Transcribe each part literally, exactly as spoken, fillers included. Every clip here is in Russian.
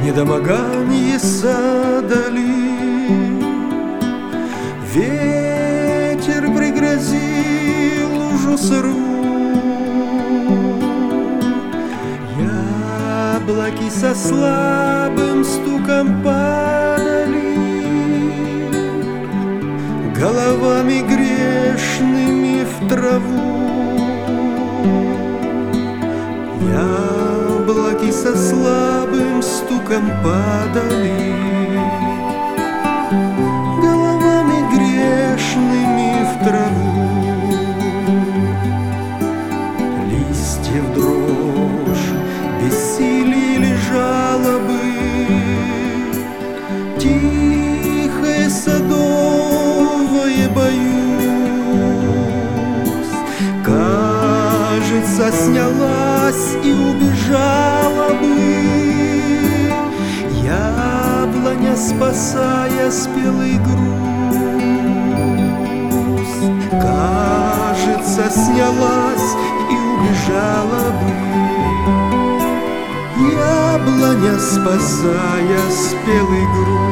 недомогание садали. Ветер пригрозил лужу сырую, яблоки со слабым стуком падали, головами грешными в траву. Яблоки со слабым стуком падали, головами грешными в траву. Листья в дрожь, бессилие жалобы, тихое садовое боюсь. Кажется, снялась и убежала бы яблоня, спасая спелый груз. Кажется, снялась и убежала бы яблоня, спасая спелый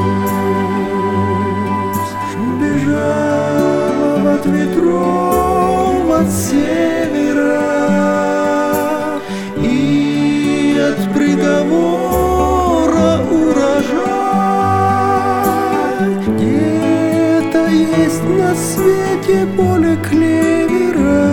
груз. Убежала от ветров, от севера и от приговора урожай. Где-то есть на свете поле клевера,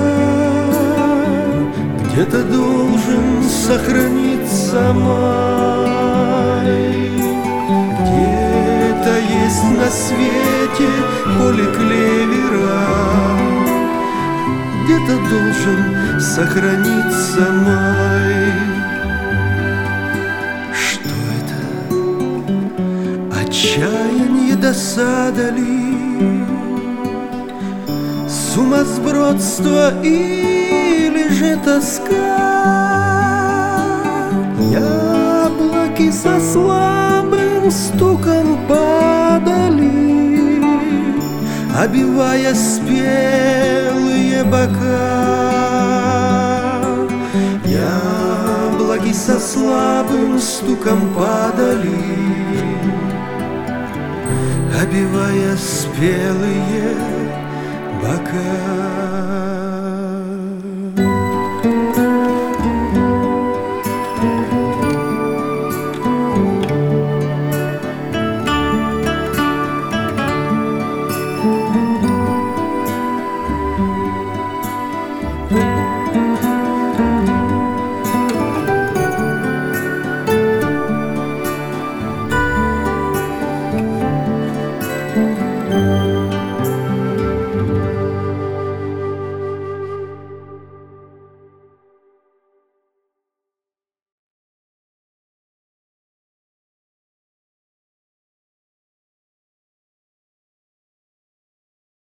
где-то должен сохраниться май. Где-то есть на свете поле клевера, где-то должен сохраниться май. Что это? Отчаяние, досада ли? Сумасбродство или же тоска? Яблоки со слабым стуком падали, обивая спелые бока. Яблоки со слабым стуком падали, обивая спелые бока.